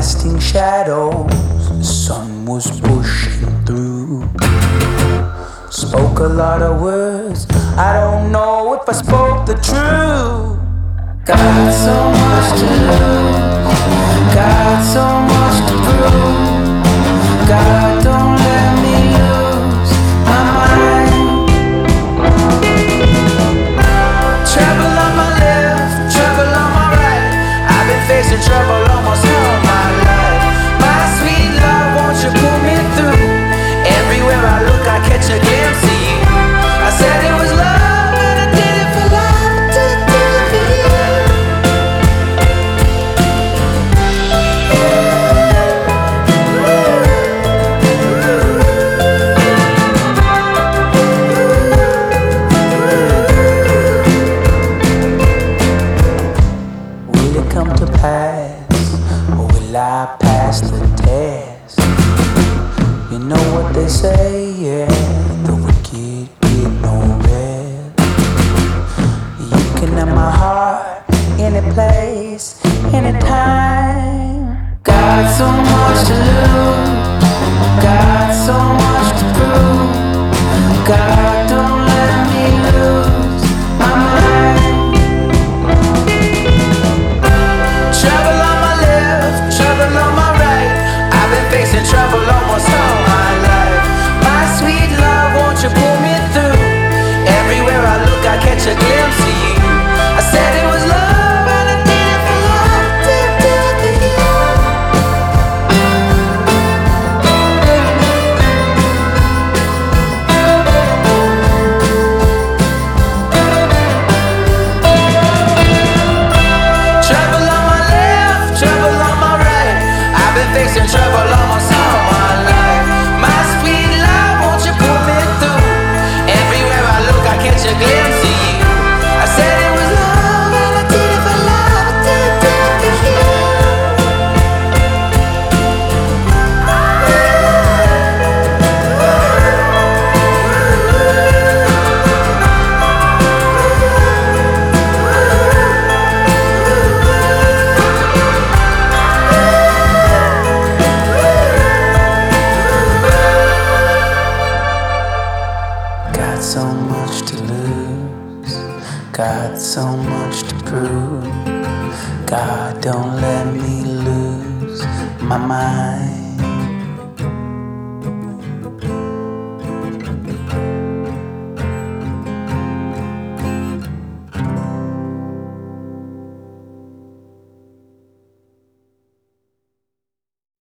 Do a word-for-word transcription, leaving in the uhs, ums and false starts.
casting shadows. The sun was pushing through. Spoke a lot of words, I don't know if I spoke the truth. Got so much to lose, got so much to prove. God, don't let me lose my mind. Trouble on my left, trouble on my right. I've been facing trouble almost all my life. My sweet love, won't you pull me through? Everywhere I look, I catch a glimpse of you. I said it was love, and I did it for love, I did it for you. Will it come to pass, or will I pass the test? You know what they say, yeah, the wicked get no rest. You can have my heart, any place, anytime. Got so much to lose, got so much to prove. God, don't let me lose my mind. Trouble on my left, trouble on my right. I've been facing trouble almost all my life. My sweet love, won't you pull me through? Everywhere I look, I catch a glimpse of you. I said it was love, and I did it for love, did it, did it for you. Trouble on my left, trouble on my right. I've been facing trouble almost all my life. My sweet love, won't you pull me through? Everywhere I look, I catch a glimpse of you. I said it was love, and I did it for love, I did it, did it for you. Got so much to lose, got so much to prove. God, don't let me lose my mind.